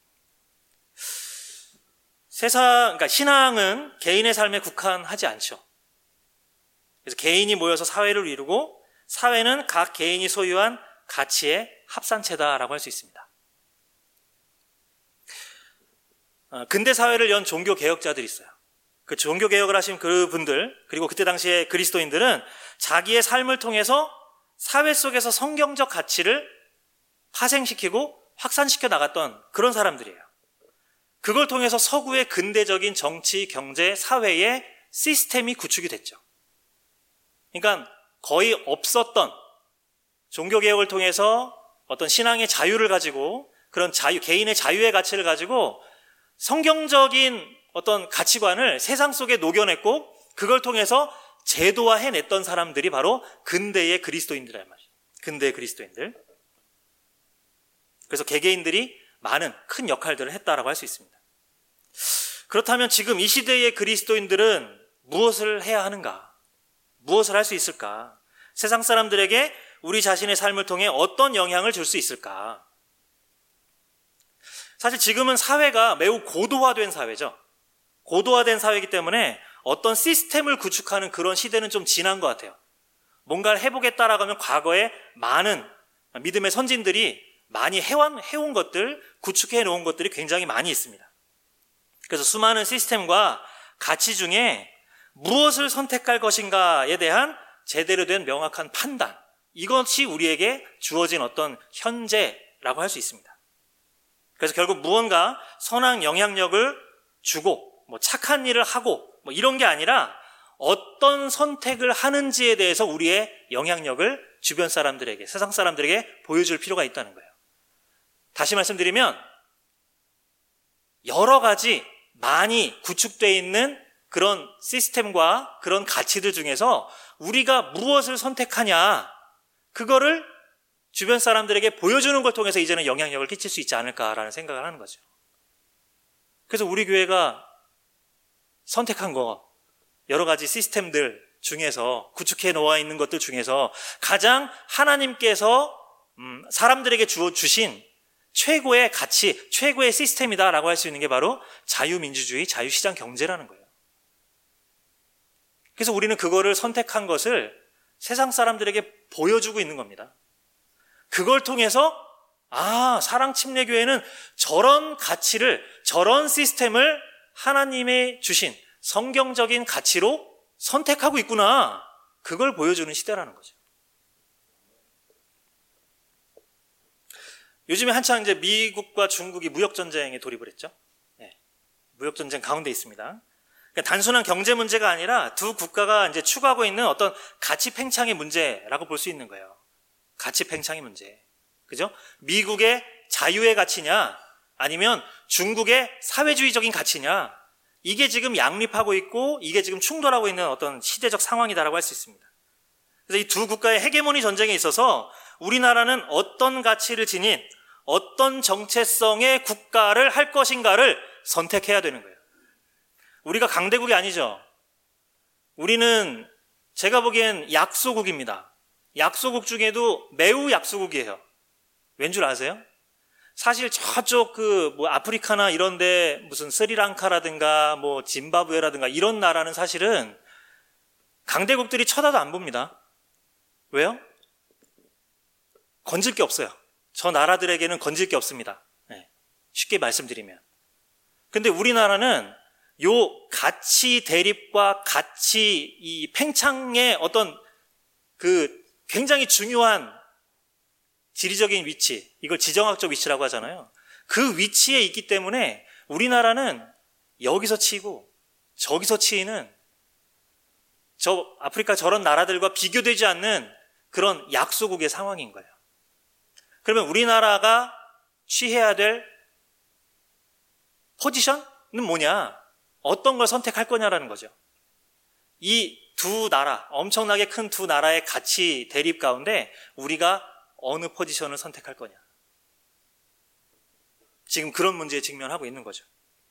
그러니까 신앙은 개인의 삶에 국한하지 않죠. 그래서 개인이 모여서 사회를 이루고 사회는 각 개인이 소유한 가치의 합산체다라고 할 수 있습니다. 근대 사회를 연 종교 개혁자들이 있어요. 그 종교 개혁을 하신 그분들, 그리고 그때 당시에 그리스도인들은 자기의 삶을 통해서 사회 속에서 성경적 가치를 파생시키고 확산시켜 나갔던 그런 사람들이에요. 그걸 통해서 서구의 근대적인 정치, 경제, 사회의 시스템이 구축이 됐죠. 그러니까 거의 없었던 종교개혁을 통해서 어떤 신앙의 자유를 가지고 그런 개인의 자유의 가치를 가지고 성경적인 어떤 가치관을 세상 속에 녹여냈고 그걸 통해서 제도화해냈던 사람들이 바로 근대의 그리스도인들이란 말이에요. 근대의 그리스도인들. 그래서 개개인들이 많은 큰 역할들을 했다라고 할 수 있습니다. 그렇다면 지금 이 시대의 그리스도인들은 무엇을 해야 하는가? 무엇을 할 수 있을까? 세상 사람들에게 우리 자신의 삶을 통해 어떤 영향을 줄 수 있을까? 사실 지금은 사회가 매우 고도화된 사회죠. 고도화된 사회이기 때문에 어떤 시스템을 구축하는 그런 시대는 좀 지난 것 같아요. 뭔가를 해보겠다라고 하면 과거에 많은 믿음의 선진들이 많이 해온 것들, 구축해 놓은 것들이 굉장히 많이 있습니다. 그래서 수많은 시스템과 가치 중에 무엇을 선택할 것인가에 대한 제대로 된 명확한 판단, 이것이 우리에게 주어진 어떤 현재라고 할 수 있습니다. 그래서 결국 무언가 선한 영향력을 주고 착한 일을 하고 이런 게 아니라 어떤 선택을 하는지에 대해서 우리의 영향력을 주변 사람들에게, 세상 사람들에게 보여줄 필요가 있다는 거예요. 다시 말씀드리면 여러 가지 많이 구축되어 있는 그런 시스템과 그런 가치들 중에서 우리가 무엇을 선택하냐, 그거를 주변 사람들에게 보여주는 걸 통해서 이제는 영향력을 끼칠 수 있지 않을까라는 생각을 하는 거죠. 그래서 우리 교회가 선택한 거, 여러 가지 시스템들 중에서, 구축해 놓아 있는 것들 중에서 가장 하나님께서 사람들에게 주신 최고의 가치, 최고의 시스템이다라고 할 수 있는 게 바로 자유민주주의, 자유시장 경제라는 거예요. 그래서 우리는 그거를 선택한 것을 세상 사람들에게 보여주고 있는 겁니다. 그걸 통해서 사랑침례교회는 저런 가치를, 저런 시스템을 하나님의 주신 성경적인 가치로 선택하고 있구나, 그걸 보여주는 시대라는 거죠. 요즘에 한창 이제 미국과 중국이 무역전쟁에 돌입을 했죠. 네. 무역전쟁 가운데 있습니다. 그러니까 단순한 경제 문제가 아니라 두 국가가 이제 추구하고 있는 어떤 가치 팽창의 문제라고 볼 수 있는 거예요. 가치 팽창의 문제. 그죠? 미국의 자유의 가치냐, 아니면 중국의 사회주의적인 가치냐, 이게 지금 양립하고 있고 이게 지금 충돌하고 있는 어떤 시대적 상황이다라고 할 수 있습니다. 그래서 이 두 국가의 헤게모니 전쟁에 있어서 우리나라는 어떤 가치를 지닌 어떤 정체성의 국가를 할 것인가를 선택해야 되는 거예요. 우리가 강대국이 아니죠. 우리는 제가 보기엔 약소국입니다. 약소국 중에도 매우 약소국이에요. 왠 줄 아세요? 사실 저쪽 아프리카나 이런데 무슨 스리랑카라든가 짐바브웨라든가 이런 나라는 사실은 강대국들이 쳐다도 안 봅니다. 왜요? 건질 게 없어요. 저 나라들에게는 건질 게 없습니다. 네, 쉽게 말씀드리면. 근데 우리나라는 요 가치 대립과 가치 이 팽창의 어떤 굉장히 중요한 지리적인 위치, 이걸 지정학적 위치라고 하잖아요. 그 위치에 있기 때문에 우리나라는 여기서 치고 저기서 치이는 저 아프리카 저런 나라들과 비교되지 않는 그런 약소국의 상황인 거예요. 그러면 우리나라가 취해야 될 포지션은 뭐냐? 어떤 걸 선택할 거냐라는 거죠. 이 두 나라, 엄청나게 큰 두 나라의 가치 대립 가운데 우리가 어느 포지션을 선택할 거냐. 지금 그런 문제에 직면하고 있는 거죠.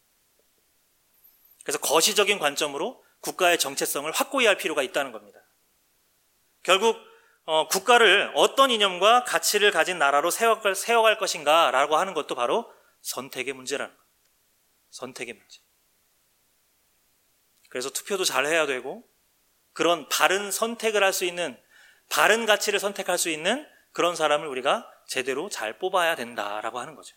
그래서 거시적인 관점으로 국가의 정체성을 확고히 할 필요가 있다는 겁니다. 결국 국가를 어떤 이념과 가치를 가진 나라로 세워갈 것인가 라고 하는 것도 바로 선택의 문제라는 거예요. 선택의 문제. 그래서 투표도 잘 해야 되고 그런 바른 선택을 할 수 있는, 바른 가치를 선택할 수 있는 그런 사람을 우리가 제대로 잘 뽑아야 된다라고 하는 거죠.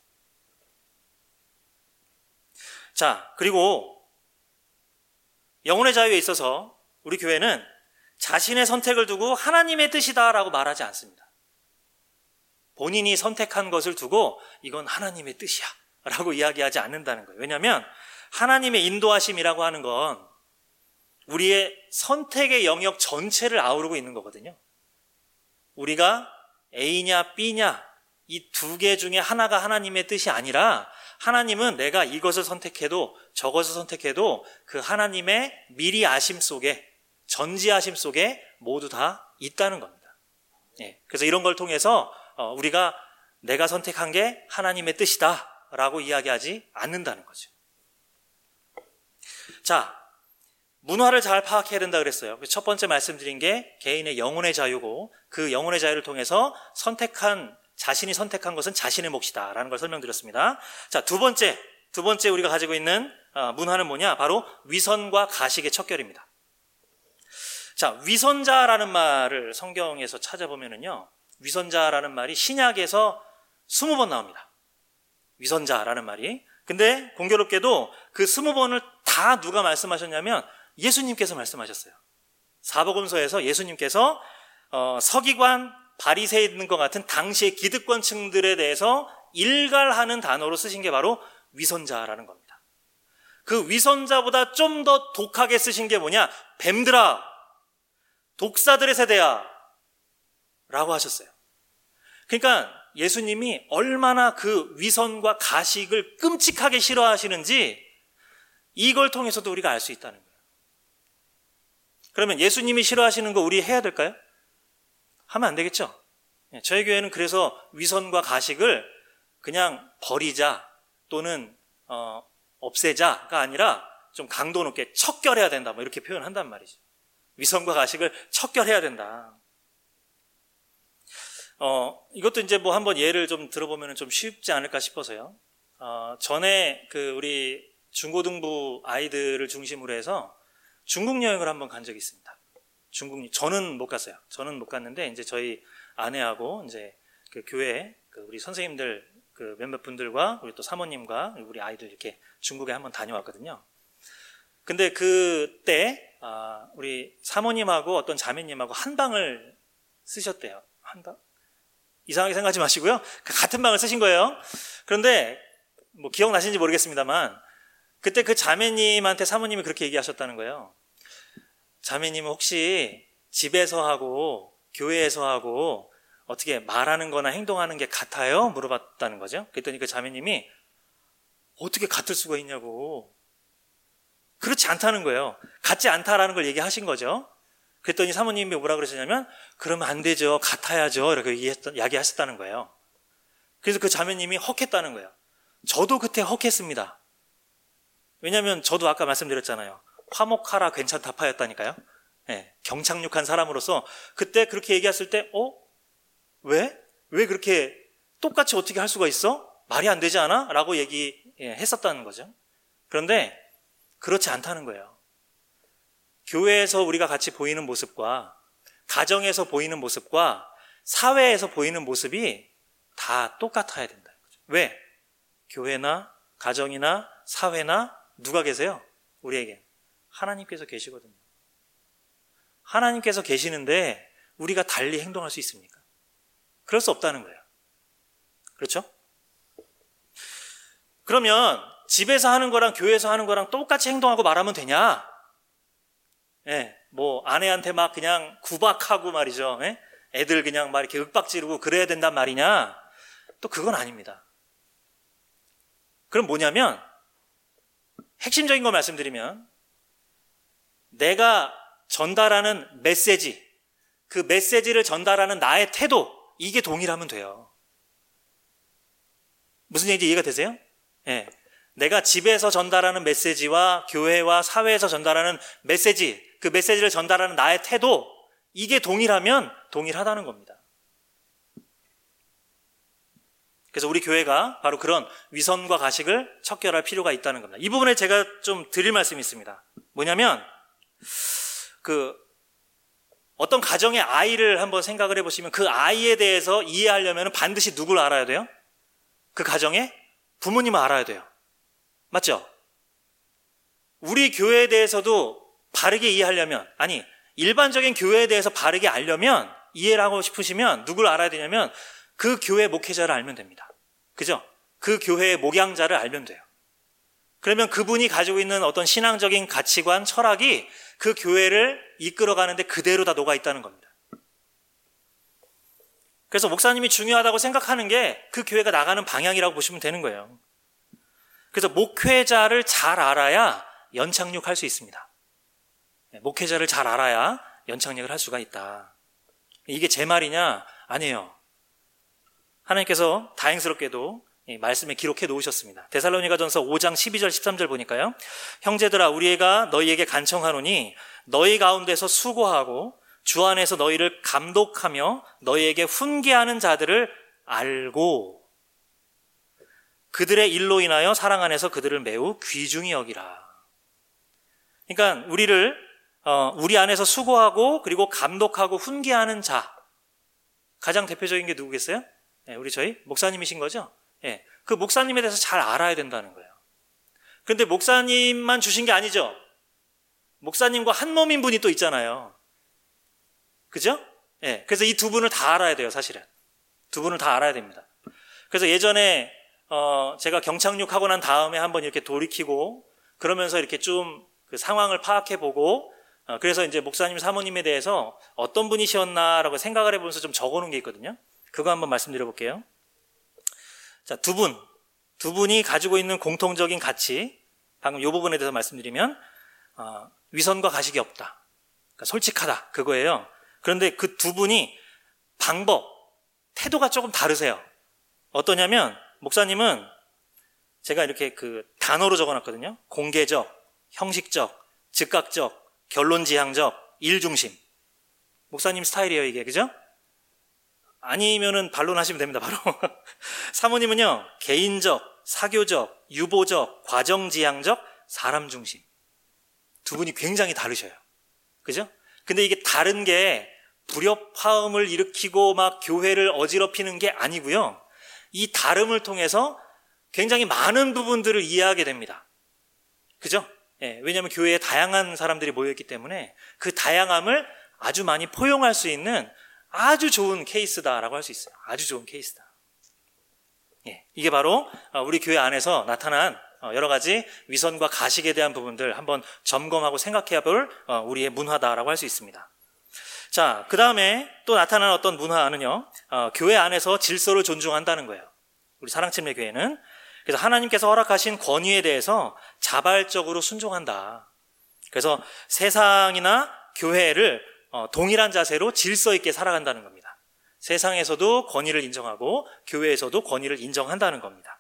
자, 그리고 영혼의 자유에 있어서 우리 교회는 자신의 선택을 두고 하나님의 뜻이다라고 말하지 않습니다. 본인이 선택한 것을 두고 이건 하나님의 뜻이야 라고 이야기하지 않는다는 거예요. 왜냐하면 하나님의 인도하심이라고 하는 건 우리의 선택의 영역 전체를 아우르고 있는 거거든요. 우리가 A냐 B냐 이 두 개 중에 하나가 하나님의 뜻이 아니라 하나님은 내가 이것을 선택해도 저것을 선택해도 그 하나님의 미리 아심 속에, 전지아심 속에 모두 다 있다는 겁니다. 그래서 이런 걸 통해서 우리가 내가 선택한 게 하나님의 뜻이다 라고 이야기하지 않는다는 거죠. 자, 문화를 잘 파악해야 된다 그랬어요. 첫 번째 말씀드린 게 개인의 영혼의 자유고 그 영혼의 자유를 통해서 자신이 선택한 것은 자신의 몫이다 라는 걸 설명드렸습니다. 자, 두 번째 우리가 가지고 있는 문화는 뭐냐? 바로 위선과 가식의 척결입니다. 자, 위선자라는 말을 성경에서 찾아보면은요, 위선자라는 말이 신약에서 20번 나옵니다. 위선자라는 말이. 근데 공교롭게도 그 20번을 다 누가 말씀하셨냐면 예수님께서 말씀하셨어요. 사복음서에서 예수님께서 서기관, 바리새인과 같은 당시의 기득권층들에 대해서 일갈하는 단어로 쓰신 게 바로 위선자라는 겁니다. 그 위선자보다 좀 더 독하게 쓰신 게 뭐냐? 뱀들아, 독사들의 세대야 라고 하셨어요. 그러니까 예수님이 얼마나 그 위선과 가식을 끔찍하게 싫어하시는지 이걸 통해서도 우리가 알 수 있다는 거예요. 그러면 예수님이 싫어하시는 거 우리 해야 될까요? 하면 안 되겠죠? 저희 교회는 그래서 위선과 가식을 그냥 버리자 또는 없애자가 아니라 좀 강도 높게 척결해야 된다 뭐 이렇게 표현한단 말이죠. 위선과 가식을 척결해야 된다. 이것도 이제 뭐 한번 예를 좀 들어보면 좀 쉽지 않을까 싶어서요. 전에 우리 중고등부 아이들을 중심으로 해서 중국 여행을 한번 간 적이 있습니다. 저는 못 갔어요. 저는 못 갔는데 이제 저희 아내하고 이제 그 교회 우리 선생님들 몇몇 분들과 우리 또 사모님과 우리 아이들 이렇게 중국에 한번 다녀왔거든요. 근데 그때 우리 사모님하고 어떤 자매님하고 한 방을 쓰셨대요. 한 방? 이상하게 생각하지 마시고요. 같은 방을 쓰신 거예요. 그런데 뭐 기억나시는지 모르겠습니다만 그때 그 자매님한테 사모님이 그렇게 얘기하셨다는 거예요. 자매님은 혹시 집에서 하고 교회에서 하고 어떻게 말하는 거나 행동하는 게 같아요? 물어봤다는 거죠. 그랬더니 그 자매님이 어떻게 같을 수가 있냐고. 그렇지 않다는 거예요. 같지 않다라는 걸 얘기하신 거죠. 그랬더니 사모님이 뭐라 그러셨냐면 그러면 안 되죠. 같아야죠. 이렇게 이야기하셨다는 거예요. 그래서 그 자매님이 헉했다는 거예요. 저도 그때 헉했습니다. 왜냐하면 저도 아까 말씀드렸잖아요. 화목하라 괜찮다파였다니까요. 경착륙한 사람으로서 그때 그렇게 얘기했을 때 왜? 왜 그렇게 똑같이 어떻게 할 수가 있어? 말이 안 되지 않아? 라고 얘기했었다는 거죠. 그런데 그렇지 않다는 거예요. 교회에서 우리가 같이 보이는 모습과 가정에서 보이는 모습과 사회에서 보이는 모습이 다 똑같아야 된다는 거죠. 왜? 교회나 가정이나 사회나 누가 계세요? 우리에게 하나님께서 계시거든요. 하나님께서 계시는데 우리가 달리 행동할 수 있습니까? 그럴 수 없다는 거예요. 그렇죠? 그러면 집에서 하는 거랑 교회에서 하는 거랑 똑같이 행동하고 말하면 되냐? 뭐 아내한테 막 그냥 구박하고 말이죠. 애들 그냥 막 이렇게 윽박지르고 그래야 된단 말이냐? 또 그건 아닙니다. 그럼 뭐냐면 핵심적인 거 말씀드리면 내가 전달하는 메시지, 그 메시지를 전달하는 나의 태도, 이게 동일하면 돼요. 무슨 얘기인지 이해가 되세요? 예. 내가 집에서 전달하는 메시지와 교회와 사회에서 전달하는 메시지, 그 메시지를 전달하는 나의 태도, 이게 동일하면 동일하다는 겁니다. 그래서 우리 교회가 바로 그런 위선과 가식을 척결할 필요가 있다는 겁니다. 이 부분에 제가 좀 드릴 말씀이 있습니다. 뭐냐면 어떤 가정의 아이를 한번 생각을 해보시면 그 아이에 대해서 이해하려면 반드시 누굴 알아야 돼요? 그 가정의 부모님을 알아야 돼요. 맞죠? 우리 교회에 대해서도 바르게 이해하려면, 아니 일반적인 교회에 대해서 바르게 알려면, 이해를 하고 싶으시면 누굴 알아야 되냐면 그 교회 목회자를 알면 됩니다. 그죠? 그 교회의 목양자를 알면 돼요. 그러면 그분이 가지고 있는 어떤 신앙적인 가치관, 철학이 그 교회를 이끌어가는데 그대로 다 녹아 있다는 겁니다. 그래서 목사님이 중요하다고 생각하는 게 그 교회가 나가는 방향이라고 보시면 되는 거예요. 그래서 목회자를 잘 알아야 연착륙할 수 있습니다. 목회자를 잘 알아야 연착륙을 할 수가 있다. 이게 제 말이냐? 아니에요. 하나님께서 다행스럽게도 말씀에 기록해 놓으셨습니다. 데살로니가전서 5장 12절 13절 보니까요. 형제들아 우리가 너희에게 간청하노니 너희 가운데서 수고하고 주 안에서 너희를 감독하며 너희에게 훈계하는 자들을 알고 그들의 일로 인하여 사랑 안에서 그들을 매우 귀중히 여기라. 그러니까 우리 안에서 수고하고 그리고 감독하고 훈계하는 자, 가장 대표적인 게 누구겠어요? 우리 저희 목사님이신 거죠? 그 목사님에 대해서 잘 알아야 된다는 거예요. 그런데 목사님만 주신 게 아니죠. 목사님과 한 몸인 분이 또 있잖아요. 그죠? 그래서 이 두 분을 다 알아야 돼요, 사실은. 두 분을 다 알아야 됩니다. 그래서 예전에 제가 경착륙하고 난 다음에 한번 이렇게 돌이키고 그러면서 이렇게 좀 그 상황을 파악해보고 그래서 이제 목사님 사모님에 대해서 어떤 분이셨나라고 생각을 해보면서 좀 적어놓은 게 있거든요. 그거 한번 말씀드려 볼게요. 자, 두 분이 가지고 있는 공통적인 가치, 방금 이 부분에 대해서 말씀드리면 위선과 가식이 없다. 그러니까 솔직하다. 그거예요. 그런데 그 두 분이 태도가 조금 다르세요. 어떠냐면 목사님은 제가 이렇게 그 단어로 적어놨거든요. 공개적, 형식적, 즉각적, 결론지향적, 일중심. 목사님 스타일이에요, 이게. 그죠? 아니면은 반론하시면 됩니다, 바로. 사모님은요, 개인적, 사교적, 유보적, 과정지향적, 사람 중심. 두 분이 굉장히 다르셔요. 그죠? 근데 이게 다른 게 불협화음을 일으키고 막 교회를 어지럽히는 게 아니고요. 이 다름을 통해서 굉장히 많은 부분들을 이해하게 됩니다. 그죠? 왜냐하면 교회에 다양한 사람들이 모여있기 때문에 그 다양함을 아주 많이 포용할 수 있는 아주 좋은 케이스다라고 할 수 있어요. 아주 좋은 케이스다. 이게 바로 우리 교회 안에서 나타난 여러 가지 위선과 가식에 대한 부분들 한번 점검하고 생각해 볼 우리의 문화다라고 할 수 있습니다. 자, 그 다음에 또 나타난 어떤 문화는요, 교회 안에서 질서를 존중한다는 거예요. 우리 사랑침례 교회는. 그래서 하나님께서 허락하신 권위에 대해서 자발적으로 순종한다. 그래서 세상이나 교회를 동일한 자세로 질서 있게 살아간다는 겁니다. 세상에서도 권위를 인정하고 교회에서도 권위를 인정한다는 겁니다.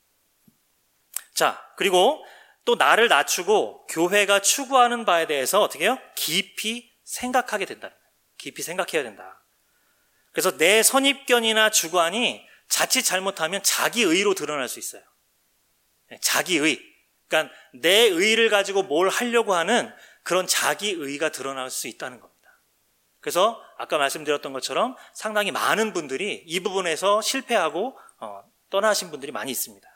자, 그리고 또 나를 낮추고 교회가 추구하는 바에 대해서 어떻게 해요? 깊이 생각하게 된다는 거예요. 깊이 생각해야 된다. 그래서 내 선입견이나 주관이 자칫 잘못하면 자기의로 드러날 수 있어요. 자기의. 그러니까 내 의를 가지고 뭘 하려고 하는 그런 자기의가 드러날 수 있다는 겁니다. 그래서 아까 말씀드렸던 것처럼 상당히 많은 분들이 이 부분에서 실패하고 떠나신 분들이 많이 있습니다.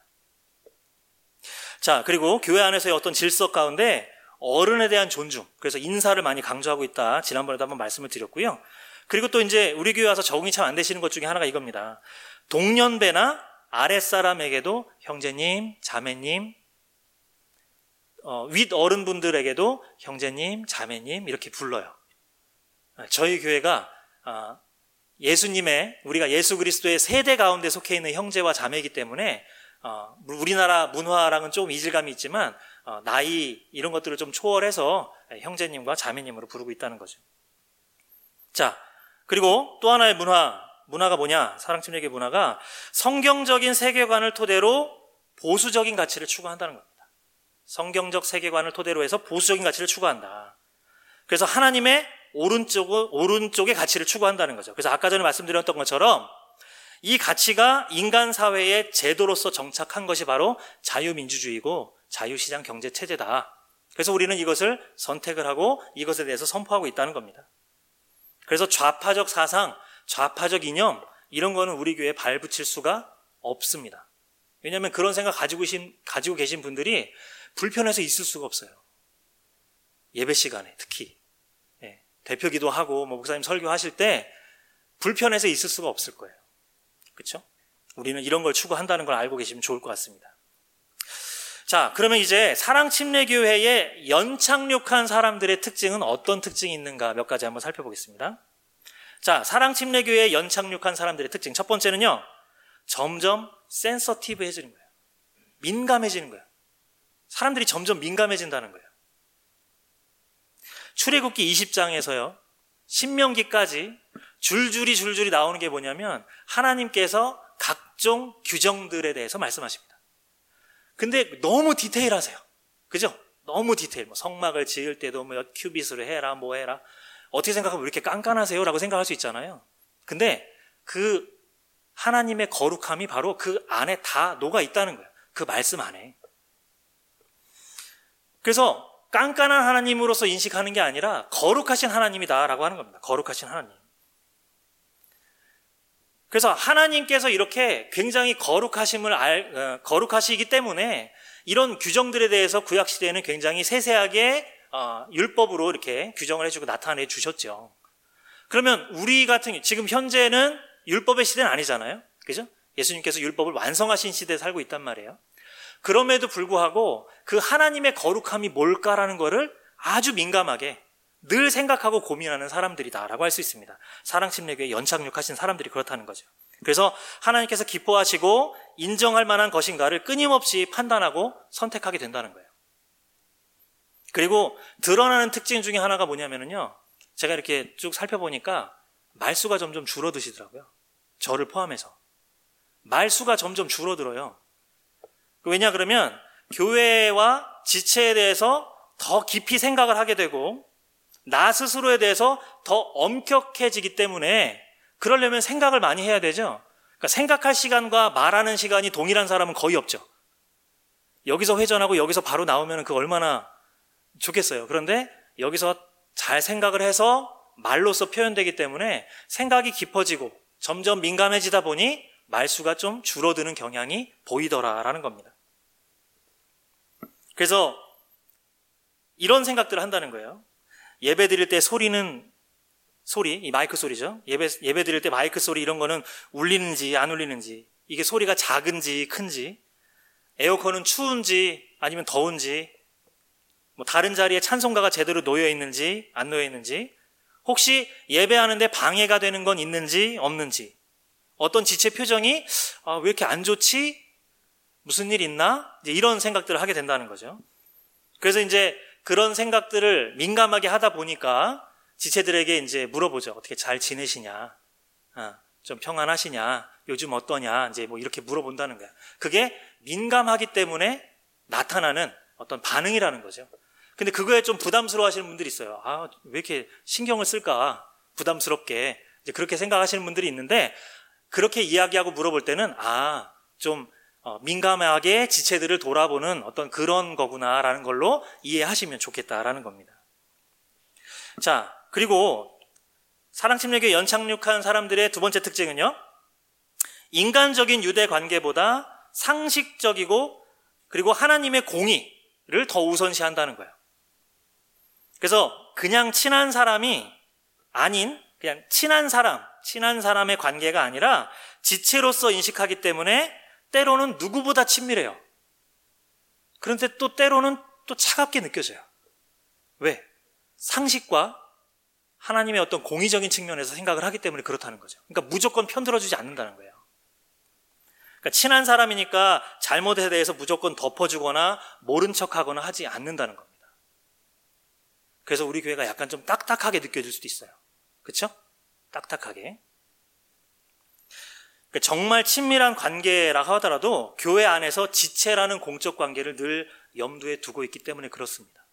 자, 그리고 교회 안에서의 어떤 질서 가운데 어른에 대한 존중, 그래서 인사를 많이 강조하고 있다. 지난번에도 한번 말씀을 드렸고요. 그리고 또 이제 우리 교회 와서 적응이 참 안 되시는 것 중에 하나가 이겁니다. 동년배나 아랫사람에게도 형제님, 자매님, 윗 어른분들에게도 형제님, 자매님 이렇게 불러요. 저희 교회가 우리가 예수 그리스도의 세대 가운데 속해 있는 형제와 자매이기 때문에 우리나라 문화랑은 좀 이질감이 있지만 나이 이런 것들을 좀 초월해서 형제님과 자매님으로 부르고 있다는 거죠. 자, 그리고 또 하나의 문화가 뭐냐? 사랑침례교회 문화가 성경적인 세계관을 토대로 보수적인 가치를 추구한다는 겁니다. 성경적 세계관을 토대로 해서 보수적인 가치를 추구한다. 그래서 하나님의 오른쪽의 가치를 추구한다는 거죠. 그래서 아까 전에 말씀드렸던 것처럼 이 가치가 인간 사회의 제도로서 정착한 것이 바로 자유민주주의고 자유시장 경제체제다. 그래서 우리는 이것을 선택을 하고 이것에 대해서 선포하고 있다는 겁니다. 그래서 좌파적 사상, 좌파적 이념 이런 거는 우리 교회에 발붙일 수가 없습니다. 왜냐하면 그런 생각 가지고 계신 분들이 불편해서 있을 수가 없어요. 예배 시간에 특히 대표 기도하고 목사님 설교하실 때 불편해서 있을 수가 없을 거예요. 그렇죠? 우리는 이런 걸 추구한다는 걸 알고 계시면 좋을 것 같습니다. 자, 그러면 이제 사랑침례교회에 연착륙한 사람들의 특징은 어떤 특징이 있는가 몇 가지 한번 살펴보겠습니다. 자, 사랑침례교회에 연착륙한 사람들의 특징 첫 번째는요, 점점 센서티브해지는 거예요. 민감해지는 거예요. 사람들이 점점 민감해진다는 거예요. 출애굽기 20장에서요 신명기까지 줄줄이 나오는 게 뭐냐면 하나님께서 각종 규정들에 대해서 말씀하십니다. 근데 너무 디테일하세요. 그죠? 너무 디테일. 성막을 지을 때도 몇 큐빗으로 해라 뭐 해라. 어떻게 생각하면 왜 이렇게 깐깐하세요? 라고 생각할 수 있잖아요. 근데 그 하나님의 거룩함이 바로 그 안에 다 녹아 있다는 거예요. 그 말씀 안에. 그래서 깐깐한 하나님으로서 인식하는 게 아니라 거룩하신 하나님이다라고 하는 겁니다. 거룩하신 하나님. 그래서 하나님께서 이렇게 굉장히 거룩하시기 때문에 이런 규정들에 대해서 구약시대에는 굉장히 세세하게 율법으로 이렇게 규정을 해주고 나타내 주셨죠. 그러면 우리 같은 지금 현재는 율법의 시대는 아니잖아요. 그죠? 예수님께서 율법을 완성하신 시대에 살고 있단 말이에요. 그럼에도 불구하고 그 하나님의 거룩함이 뭘까라는 거를 아주 민감하게 늘 생각하고 고민하는 사람들이다라고 할 수 있습니다. 사랑침례교회에 연착륙하신 사람들이 그렇다는 거죠. 그래서 하나님께서 기뻐하시고 인정할 만한 것인가를 끊임없이 판단하고 선택하게 된다는 거예요. 그리고 드러나는 특징 중에 하나가 뭐냐면요, 제가 이렇게 쭉 살펴보니까 말수가 점점 줄어드시더라고요. 저를 포함해서. 말수가 점점 줄어들어요. 왜냐 그러면 교회와 지체에 대해서 더 깊이 생각을 하게 되고 나 스스로에 대해서 더 엄격해지기 때문에 그러려면 생각을 많이 해야 되죠. 그러니까 생각할 시간과 말하는 시간이 동일한 사람은 거의 없죠. 여기서 회전하고 여기서 바로 나오면 그거 얼마나 좋겠어요. 그런데 여기서 잘 생각을 해서 말로써 표현되기 때문에 생각이 깊어지고 점점 민감해지다 보니 말수가 좀 줄어드는 경향이 보이더라라는 겁니다. 그래서 이런 생각들을 한다는 거예요. 예배 드릴 때 이 마이크 소리죠. 예배 드릴 때 마이크 소리 이런 거는 울리는지 안 울리는지, 이게 소리가 작은지 큰지, 에어컨은 추운지 아니면 더운지, 다른 자리에 찬송가가 제대로 놓여 있는지 안 놓여 있는지, 혹시 예배하는데 방해가 되는 건 있는지 없는지, 어떤 지체 표정이 왜 이렇게 안 좋지? 무슨 일 있나? 이제 이런 생각들을 하게 된다는 거죠. 그래서 이제 그런 생각들을 민감하게 하다 보니까 지체들에게 이제 물어보죠. 어떻게 잘 지내시냐? 좀 평안하시냐? 요즘 어떠냐? 이제 이렇게 물어본다는 거야. 그게 민감하기 때문에 나타나는 어떤 반응이라는 거죠. 근데 그거에 좀 부담스러워 하시는 분들이 있어요. 왜 이렇게 신경을 쓸까? 부담스럽게. 이제 그렇게 생각하시는 분들이 있는데, 그렇게 이야기하고 물어볼 때는, 좀 민감하게 지체들을 돌아보는 어떤 그런 거구나라는 걸로 이해하시면 좋겠다라는 겁니다. 자, 그리고 사랑침례교회 연착륙한 사람들의 두 번째 특징은요, 인간적인 유대 관계보다 상식적이고 그리고 하나님의 공의를 더 우선시한다는 거예요. 그래서 그냥 친한 사람이 아닌 그냥 친한 사람의 관계가 아니라 지체로서 인식하기 때문에 때로는 누구보다 친밀해요. 그런데 또 때로는 또 차갑게 느껴져요. 왜? 상식과 하나님의 어떤 공의적인 측면에서 생각을 하기 때문에 그렇다는 거죠. 그러니까 무조건 편들어주지 않는다는 거예요. 그러니까 친한 사람이니까 잘못에 대해서 무조건 덮어주거나 모른 척하거나 하지 않는다는 겁니다. 그래서 우리 교회가 약간 좀 딱딱하게 느껴질 수도 있어요. 그렇죠? 딱딱하게. 그러니까 정말 친밀한 관계라고 하더라도 교회 안에서 지체라는 공적 관계를 늘 염두에 두고 있기 때문에 그렇습니다.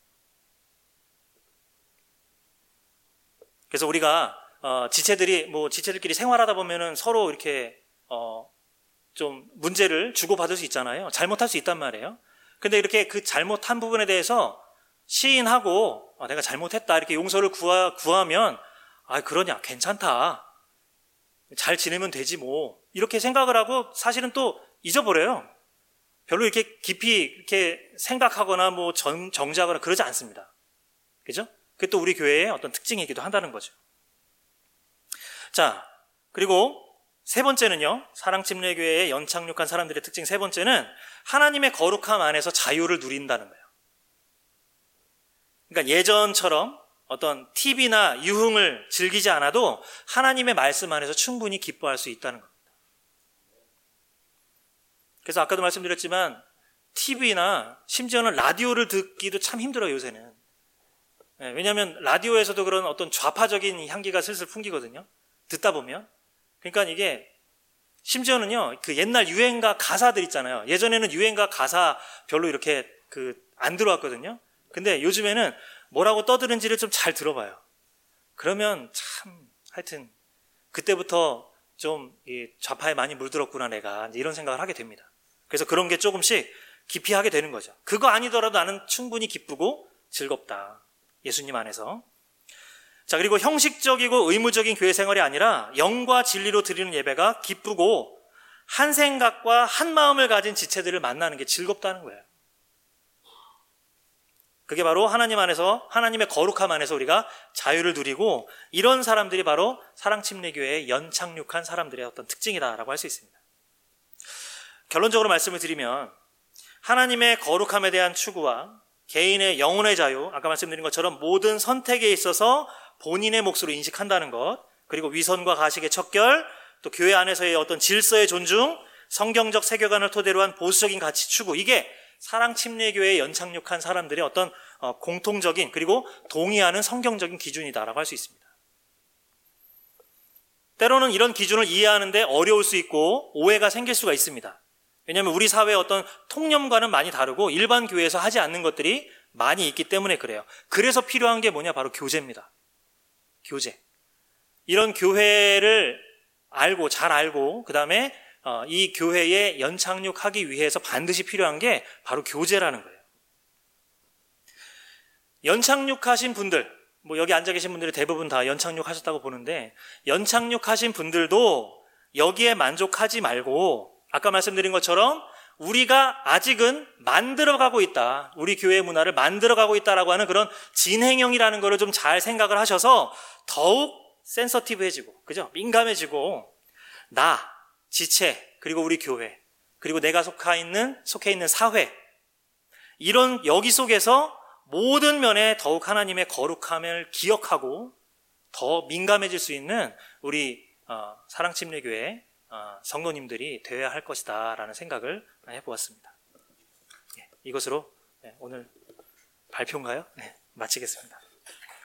그래서 우리가 지체들끼리 생활하다 보면은 서로 이렇게 좀 문제를 주고받을 수 있잖아요. 잘못할 수 있단 말이에요. 근데 이렇게 그 잘못한 부분에 대해서 시인하고 내가 잘못했다 이렇게 용서를 구하면 그러냐 괜찮다 잘 지내면 되지 뭐 이렇게 생각을 하고 사실은 또 잊어버려요. 별로 이렇게 깊이 이렇게 생각하거나 뭐 정지하거나 그러지 않습니다. 그죠? 그게 또 우리 교회의 어떤 특징이기도 한다는 거죠. 자, 그리고 세 번째는요, 사랑침례교회에 연착륙한 사람들의 특징 세 번째는 하나님의 거룩함 안에서 자유를 누린다는 거예요. 그러니까 예전처럼 어떤 TV나 유흥을 즐기지 않아도 하나님의 말씀 안에서 충분히 기뻐할 수 있다는 겁니다. 그래서 아까도 말씀드렸지만 TV나 심지어는 라디오를 듣기도 참 힘들어요, 요새는. 왜냐하면 라디오에서도 그런 어떤 좌파적인 향기가 슬슬 풍기거든요. 듣다 보면. 그러니까 이게 심지어는요, 그 옛날 유행가 가사들 있잖아요. 예전에는 유행가 가사 별로 이렇게 안 들어왔거든요. 근데 요즘에는 뭐라고 떠드는지를 좀 잘 들어봐요. 그러면 참 하여튼 그때부터 좀 좌파에 많이 물들었구나 내가 이런 생각을 하게 됩니다. 그래서 그런 게 조금씩 깊이 하게 되는 거죠. 그거 아니더라도 나는 충분히 기쁘고 즐겁다. 예수님 안에서. 자, 그리고 형식적이고 의무적인 교회 생활이 아니라 영과 진리로 드리는 예배가 기쁘고 한 생각과 한 마음을 가진 지체들을 만나는 게 즐겁다는 거예요. 그게 바로 하나님 안에서, 하나님의 거룩함 안에서 우리가 자유를 누리고 이런 사람들이 바로 사랑침례교회에 연착륙한 사람들의 어떤 특징이다라고 할 수 있습니다. 결론적으로 말씀을 드리면 하나님의 거룩함에 대한 추구와 개인의 영혼의 자유, 아까 말씀드린 것처럼 모든 선택에 있어서 본인의 몫으로 인식한다는 것, 그리고 위선과 가식의 척결, 또 교회 안에서의 어떤 질서의 존중, 성경적 세계관을 토대로 한 보수적인 가치 추구, 이게 사랑침례교회에 연착륙한 사람들의 어떤 공통적인 그리고 동의하는 성경적인 기준이다라고 할 수 있습니다. 때로는 이런 기준을 이해하는데 어려울 수 있고 오해가 생길 수가 있습니다. 왜냐하면 우리 사회의 어떤 통념과는 많이 다르고 일반 교회에서 하지 않는 것들이 많이 있기 때문에 그래요. 그래서 필요한 게 뭐냐? 바로 교제입니다. 교제. 이런 교회를 잘 알고 그 다음에 이 교회에 연착륙하기 위해서 반드시 필요한 게 바로 교제라는 거예요. 연착륙하신 분들, 뭐 여기 앉아 계신 분들이 대부분 다 연착륙하셨다고 보는데 연착륙하신 분들도 여기에 만족하지 말고 아까 말씀드린 것처럼 우리가 아직은 만들어가고 있다. 우리 교회 문화를 만들어가고 있다라고 하는 그런 진행형이라는 거를 좀 잘 생각을 하셔서 더욱 센서티브해지고, 그죠? 민감해지고 나, 지체, 그리고 우리 교회, 그리고 내가 속해 있는 사회 이런 여기 속에서 모든 면에 더욱 하나님의 거룩함을 기억하고 더 민감해질 수 있는 우리 사랑침례교회 성도님들이 되어야 할 것이다 라는 생각을 해보았습니다. 이것으로 오늘 발표인가요? 마치겠습니다.